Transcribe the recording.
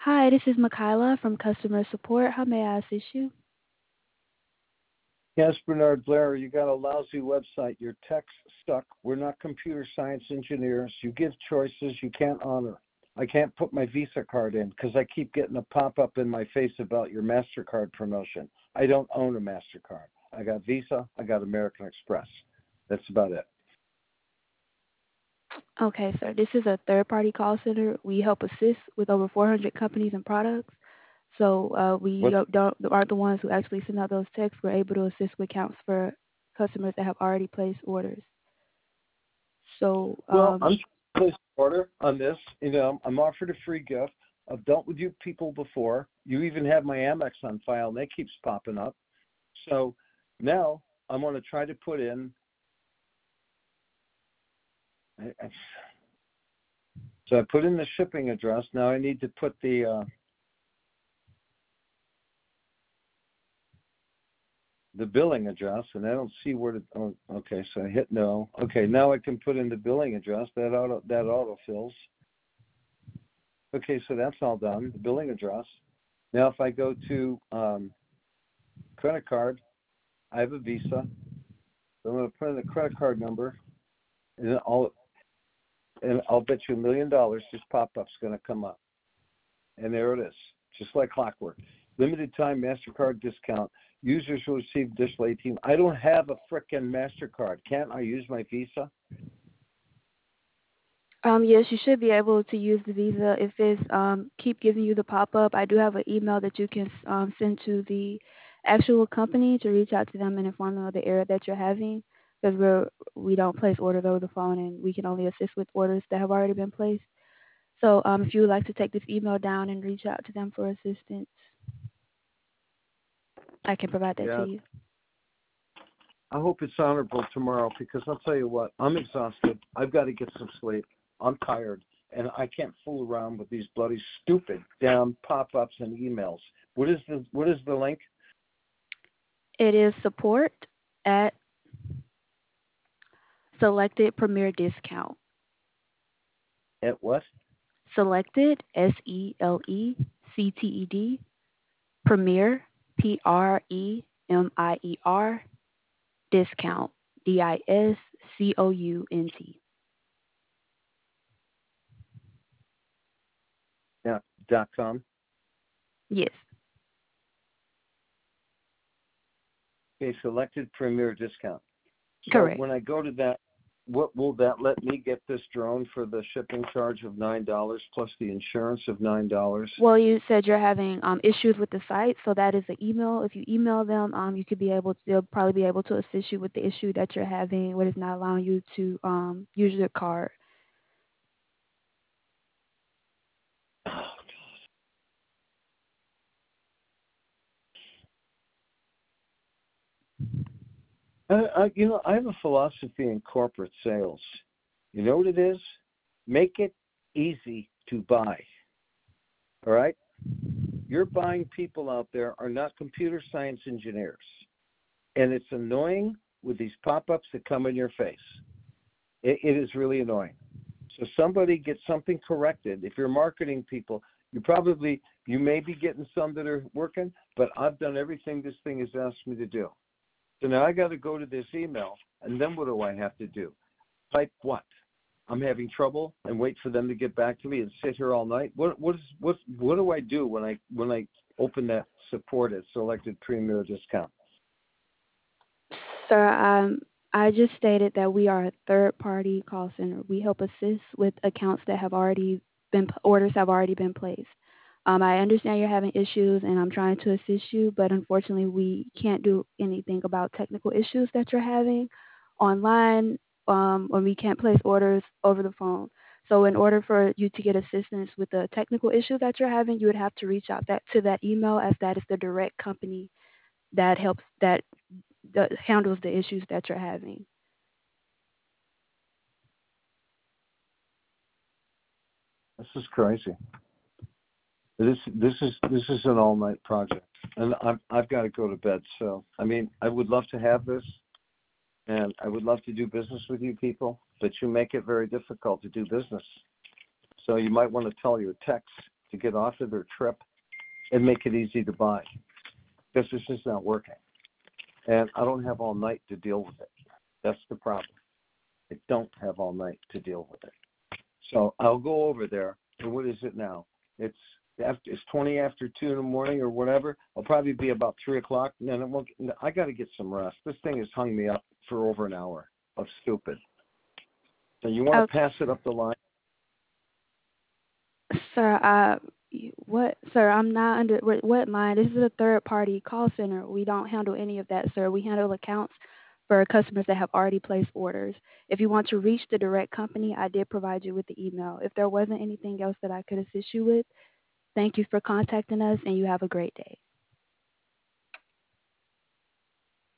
Hi, this is Makayla from customer support. How may I assist you? Yes, Bernard Blair, you got a lousy website. Your tech's stuck. We're not computer science engineers. You give choices you can't honor. I can't put my Visa card in because I keep getting a pop-up in my face about your MasterCard promotion. I don't own a MasterCard. I got Visa. I got American Express. That's about it. Okay, sir. This is a third-party call center. We help assist with over 400 companies and products. So we What's aren't the ones who actually send out those texts. We're able to assist with accounts for customers that have already placed orders. So Well, I'm trying to place an order on this. I'm offered a free gift. I've dealt with you people before. You even have my Amex on file, and that keeps popping up. So now I'm going to try to put in. So I put in the shipping address. Now I need to put the billing address, and I don't see where to. Oh, okay, so I hit no. Okay, now I can put in the billing address. That auto fills. Okay, so that's all done. The billing address. Now if I go to credit card, I have a Visa. So I'm going to put in the credit card number, and I'll bet you $1 million this pop-up's going to come up. And there it is, just like clockwork. Limited time MasterCard discount. Users will receive additional 18. I don't have a frickin' MasterCard. Can't I use my Visa? yes, you should be able to use the Visa if it's keep giving you the pop-up. I do have an email that you can send to the actual company to reach out to them and inform them of the error that you're having because we don't place orders over the phone and we can only assist with orders that have already been placed. So if you would like to take this email down and reach out to them for assistance, I can provide that to Yeah. you. I hope it's honorable tomorrow because I'll tell you what, I'm exhausted. I've got to get some sleep. I'm tired, and I can't fool around with these bloody stupid damn pop-ups and emails. What is the link? It is support at selected premier discount. At what? Selected SELECTED premier PREMIER discount DISCOUNT. Yeah, .com. Yes, Okay, selected premier discount. So correct. when I go to that, what will that let me get this drone for the shipping charge of $9 plus the insurance of $9? Well, you said you're having issues with the site, so that is the email. If you email them, you could be able to. They'll probably be able to assist you with the issue that you're having, what is not allowing you to use your card. I have a philosophy in corporate sales. You know what it is? Make it easy to buy. All right? Your buying people out there are not computer science engineers. And it's annoying with these pop-ups that come in your face. It is really annoying. So somebody gets something corrected. If you're marketing people, you may be getting some that are working, but I've done everything this thing has asked me to do. So now I got to go to this email, and then what do I have to do? Type what? I'm having trouble and wait for them to get back to me and sit here all night. What do I do when I open that support at selected premier discount? Sir, I just stated that we are a third-party call center. We help assist with accounts that have already orders have already been placed. I understand you're having issues, and I'm trying to assist you, but unfortunately, we can't do anything about technical issues that you're having online, or we can't place orders over the phone. So, in order for you to get assistance with the technical issue that you're having, you would have to reach out to that email, as that is the direct company that helps that handles the issues that you're having. This is crazy. This is an all night project, and I've got to go to bed. So I mean, I would love to have this, and I would love to do business with you people, but you make it very difficult to do business. So you might want to tell your techs to get off of their trip and make it easy to buy. This is just not working. And I don't have all night to deal with it. That's the problem. I don't have all night to deal with it. So I'll go over there. And what is it now? It's 20 after 2 in the morning or whatever. I'll probably be about 3 o'clock. I got to get some rest. This thing has hung me up for over an hour of stupid. So you want to pass it up the line? Sir, sir, I'm not under what line? This is a third party call center. We don't handle any of that, sir. We handle accounts for customers that have already placed orders. If you want to reach the direct company, I did provide you with the email. If there wasn't anything else that I could assist you with, thank you for contacting us and you have a great day.